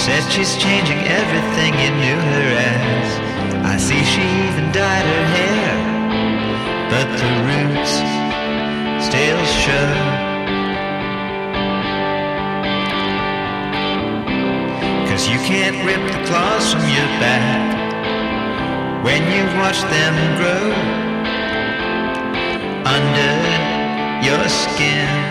said she's changing everything you knew her as. I see she even dyed her hair, but the roots still show. Cause you can't rip the claws from your back when you've watched them grow under your skin.